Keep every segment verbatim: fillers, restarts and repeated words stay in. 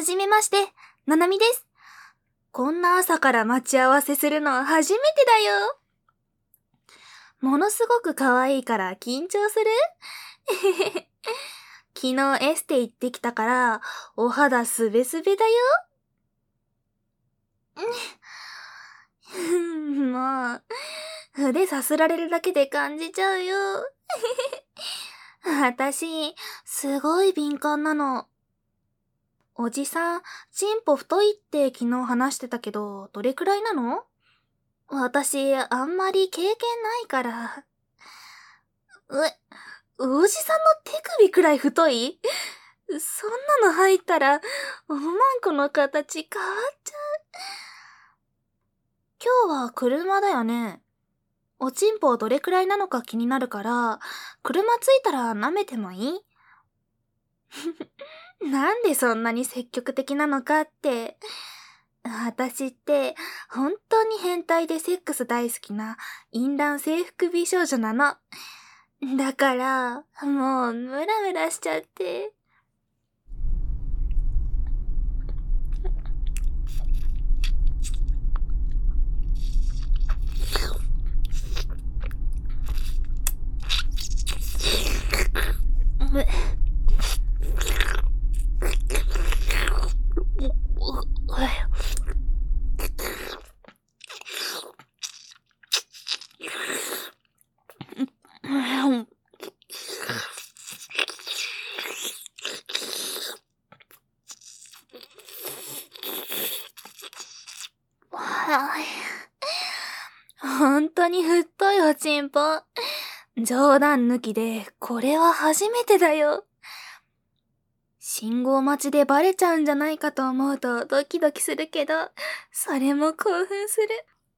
じめまして、ななみです。こんな朝から待ち合わせするの初めてだよ。ものすごく可愛いから緊張する昨日エステ行ってきたから、お肌すべすべだよ。もう、腕さすられるだけで感じちゃうよ。私、すごい敏感なの。おじさん、チンポ太いって昨日話してたけど、どれくらいなの？私、あんまり経験ないから。う、おじさんの手首くらい太い？そんなの入ったら、おまんこの形変わっちゃう。今日は車だよね。おちんぽどれくらいなのか気になるから、車着いたら舐めてもいい？なんでそんなに積極的なのかって。私って、本当に変態でセックス大好きな、淫乱制服美少女なの。だから、もう、ムラムラしちゃって。む、本当に太いおちんぽ。冗談抜きで、これは初めてだよ。信号待ちでバレちゃうんじゃないかと思うとドキドキするけど、それも興奮する。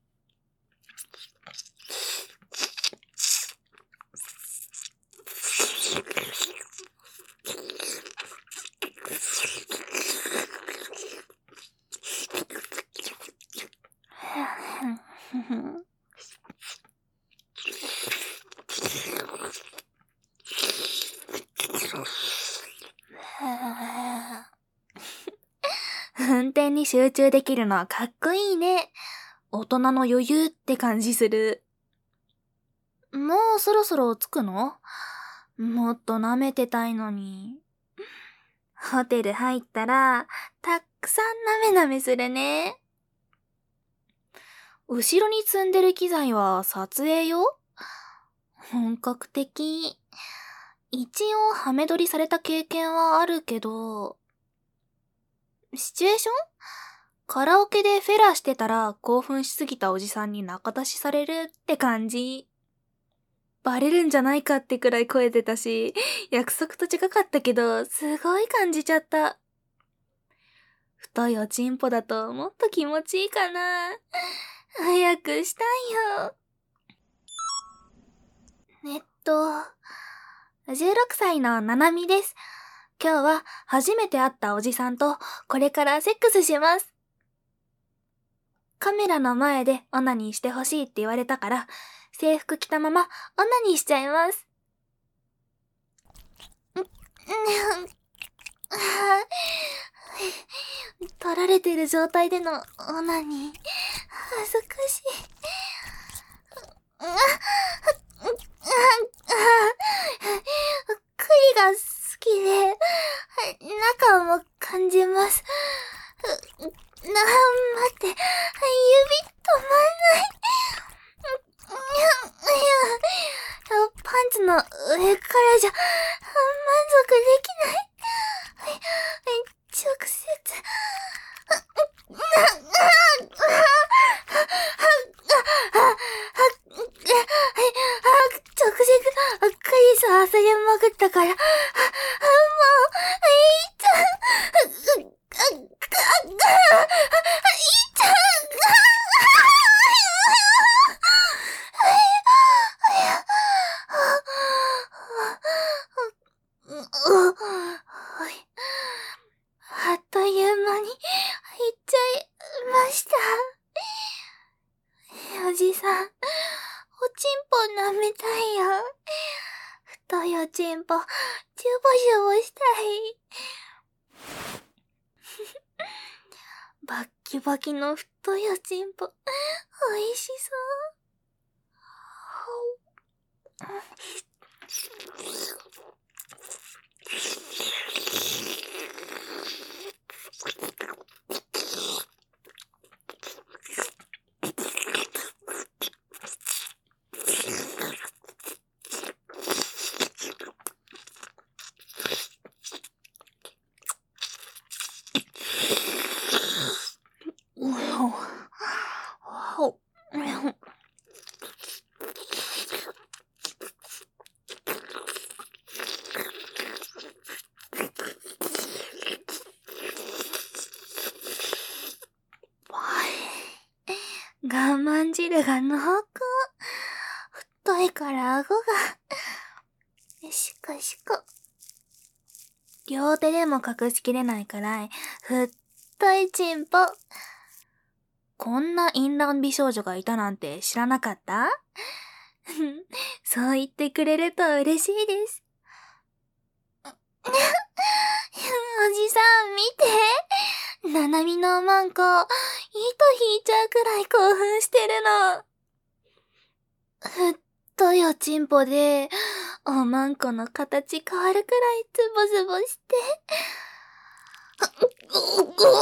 運転に集中できるのはかっこいいね。大人の余裕って感じする。もうそろそろ着くの？もっと舐めてたいのに。ホテル入ったら、たくさん舐め舐めするね。後ろに積んでる機材は撮影よ？本格的。一応ハメ撮りされた経験はあるけど、シチュエーション？カラオケでフェラしてたら興奮しすぎたおじさんに仲出しされるって感じ。バレるんじゃないかってくらい声出たし、約束と近かったけど、すごい感じちゃった。太いおちんぽだともっと気持ちいいかな。早くしたいよ。えっと、じゅうろくさいのななみです。今日は初めて会ったおじさんとこれからセックスします。カメラの前でオナニーしてほしいって言われたから、制服着たままオナニーしちゃいます。撮られてる状態でのオナニー、恥ずかしい。栗が好きで、中も感じます。な、待って、指止まんない。パンツの上からじゃ満足できない。直接。直接、クリス忘れまくったから、もう、いいちゃん、いいちゃん、あっという間に行っちゃいました。おじさん、おちんぽ舐めたいよ。太いおちんぽ、チュボチュボしたい。 バッキバキの太いおちんぽ、美味しそう我慢汁が濃厚。太いから顎が。しかしか。両手でも隠しきれないくらい、太いチンポ。こんな淫乱美少女がいたなんて知らなかった？そう言ってくれると嬉しいです。おじさん見て。ななみのおまんこ、糸引いちゃうくらい興奮してるの。太いおちんぽで、おまんこの形変わるくらいズボズボして。ご、ご、ご、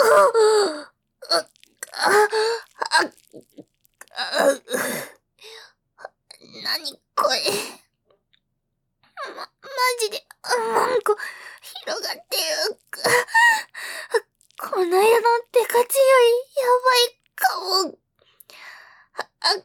なにこれ。ま、マジで、おまんこ、広がってる。この間のデカチよりやばいかも。あ、あ、あ、あ、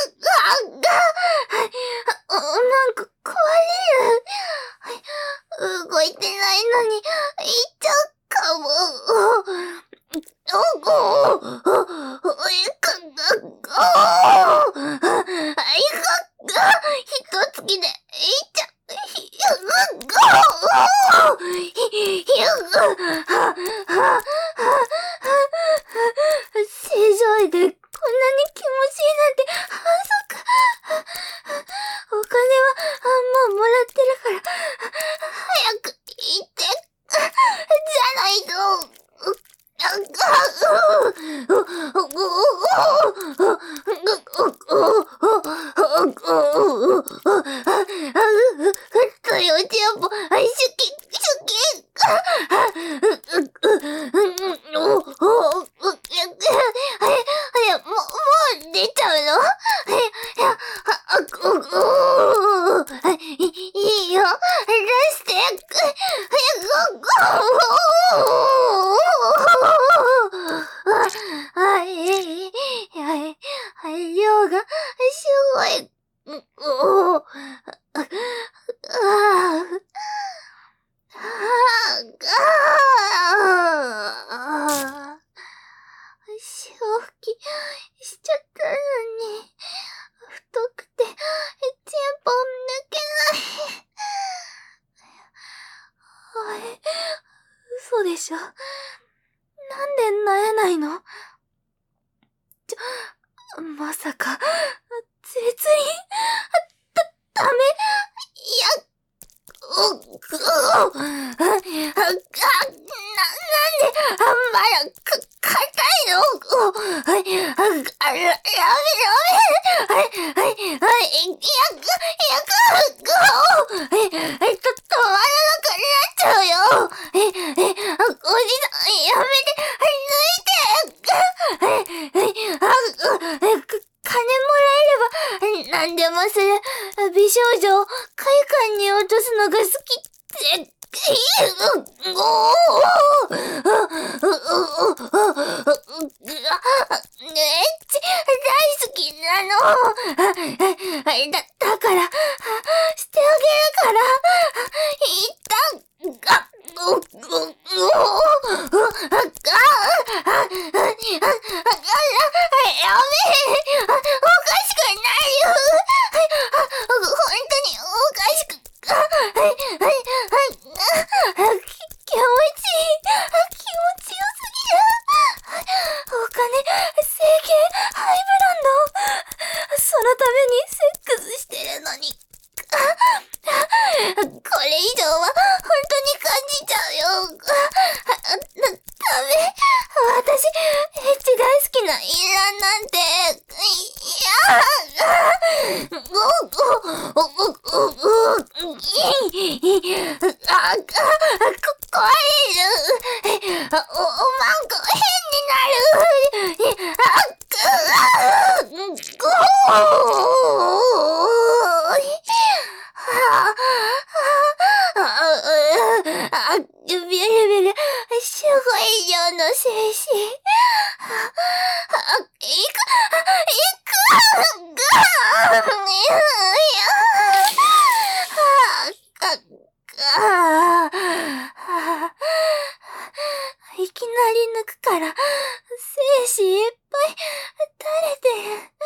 おまんこ壊れる。動いてないのに、いっちゃうかも。お、ご、お、お、いか、お、あ、いか、ひとつきで、いっちゃう。ひ、ご、ひ、ひ、は、は、正常位でこんなに気持ちいいなんて反則。お金はもうもらってるから、早く行って。じゃないと。太いおちんぽ、シュキ、シュキ。もう、もう出ちゃうの？いいよ、出して。はい、はい、量がすごい。おー、ああ、ああ、正気しちゃったのに、太くて、チンポ抜けない。あれ、嘘でしょ。なんでなえないの？ちょ、まさか、絶倫？だ、ダメ？いや、う、く、あ、な、なんで、あんまら、か、硬いの？はい、あ、あ、やめ、やめ、はい、はい、はい、いや、やか、はい、はい、と、止まらなくなっちゃうよ。え、え、おじさん、やめて、はい、抜いて。はい、はい、あ、金もらえれば、何でもする。美少女を快感に落とすのが好きって。ごー、えっち、大好きなの。だ、だから、してあげるから、一旦、が、ご、ご、ご、が、やめ、おかしくないよ。本当におかしく、はい、はい、はい、気持ちいい。気持ちよすぎる。お金、整形、ハイブランド。そのためにセックスしてるのに。 あ、こ、壊れる。お、おまんこ変になる。あ、く、く、あ、ビルビル、すごい量の精子。あ、いく、いく、が、いきなり抜くから、精子いっぱい垂れてる。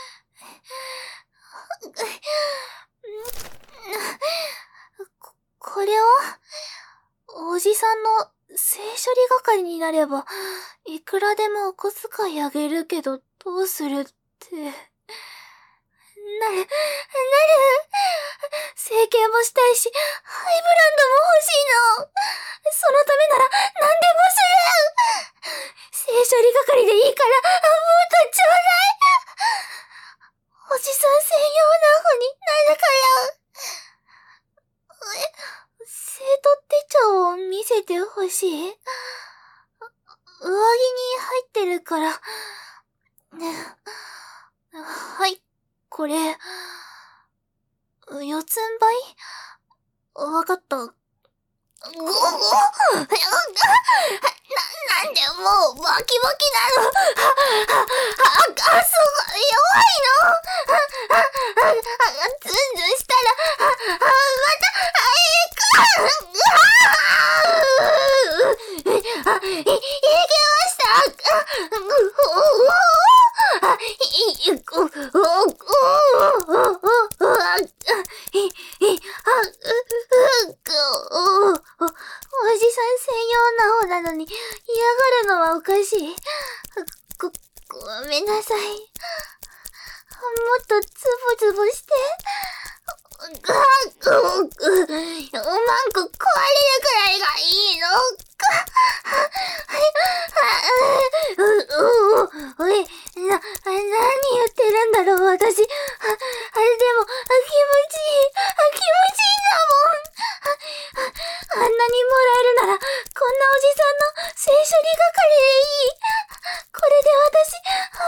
こ、これはおじさんの性処理係になれば、いくらでもお小遣いあげるけど、どうするって。なる、なる。整形もしたいし、ハイブランドも欲しいの。そのためなら何でもする。性処理係でいいから、もっとちょうだい。おじさん専用な方になるから。え、生徒手帳を見せてほしい。上着に入ってるから。ね、はい、これ。四つん這い？わかった。ご、ご、な、なんでもうバキバキなの。あ、あ、あ、すごい、弱いの。あ、あ、あ、ズンズンしたら、あ、あ、また、あ、いく。あ、い、いけました。あ、う、お、あ、い、い、お、お、お、お、あ、い、い、あ、う、う、く、お、お、おじさん専用な方なのに嫌がるのはおかしい。ご、ごめんなさい。もっとズボズボして。が、ぐ、ぐ、おまんこ壊れるくらいがいいのか。はい、う、う、おい、な、何言ってるんだろう、私。あ、あれでも、気持ちいい。気持ちいいんだもん。あ、あんなにもらえるなら、こんなおじさんの性処理係でいい。これで私、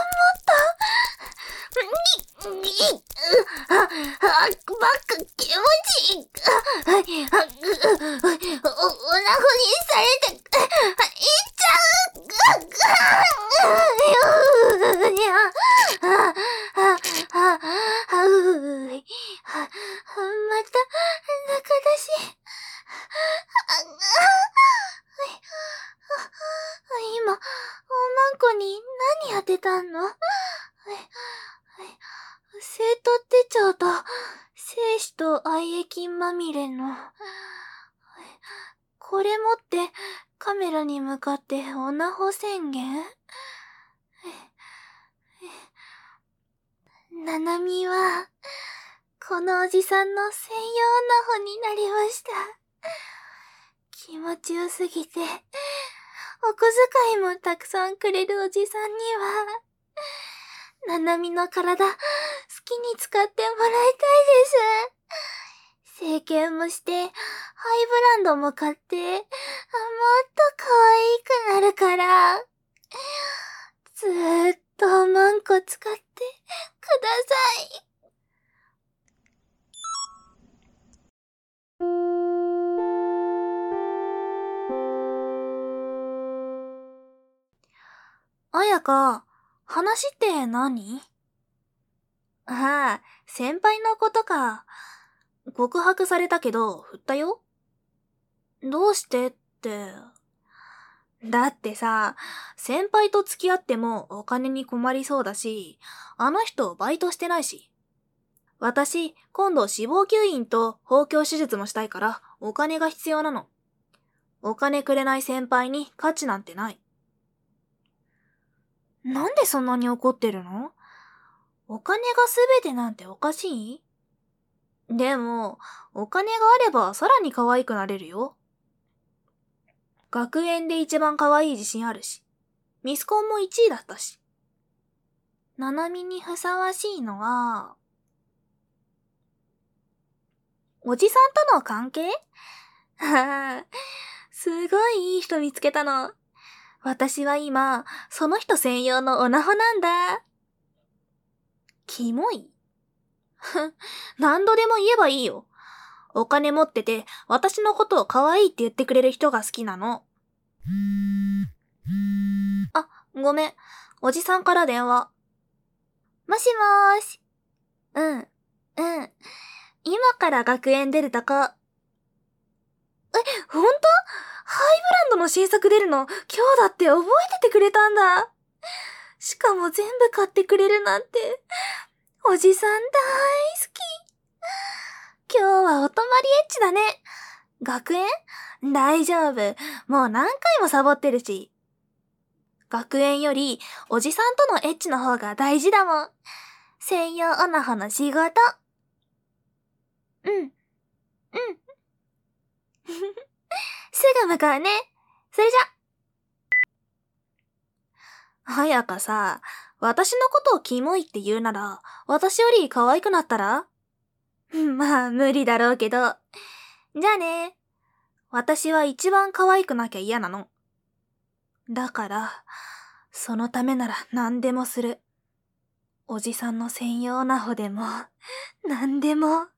もっと、に、に、あ、あ、ばっか気持ちいい。あ、あ、ぐ、お、おなほにされて、あ、いっちゃう。ぐ、ぐ、いや、あ、あ、あ、あ、うい、あ、また、中だし。あ、今、おまんこに何当てたの？生徒手帳と精子と愛液まみれの。これ持ってカメラに向かってオナホ宣言？ななみは、このおじさんの専用オナホになりました。気持ちよすぎて、お小遣いもたくさんくれるおじさんには、ななみの体、好きに使ってもらいたいです。整形もして、ハイブランドも買って、もっと可愛くなるから。ずーっとマンコ使ってください。あやか、話って何？ああ、先輩のことか。告白されたけど、振ったよ。どうしてって。だってさ、先輩と付き合ってもお金に困りそうだし、あの人バイトしてないし。私、今度死亡吸引と包協手術もしたいからお金が必要なの。お金くれない先輩に価値なんてない。なんでそんなに怒ってるの？お金が全てなんておかしい？でも、お金があればさらに可愛くなれるよ。学園で一番可愛い自信あるし、ミスコンもいちいだったし。ななみにふさわしいのは、 おじさんとの関係？はあ、すごいいい人見つけたの。私は今、その人専用のオナホなんだ。キモい？何度でも言えばいいよ。お金持ってて、私のことを可愛いって言ってくれる人が好きなの。あ、ごめん。おじさんから電話。もしもーし。うん、うん。今から学園出るとこ。え、ほんと？ハイブランドの新作出るの、今日だって覚えててくれたんだ。しかも全部買ってくれるなんて、おじさん大好き。今日はお泊まりエッチだね。学園？大丈夫。もう何回もサボってるし。学園より、おじさんとのエッチの方が大事だもん。専用オナホの仕事。うん。うん。すぐ向かうね。それじゃ。はやかさ、私のことをキモいって言うなら、私より可愛くなったら？まあ、無理だろうけど。じゃあね。私は一番可愛くなきゃ嫌なの。だから、そのためなら何でもする。おじさんの専用ナホでも、何でも。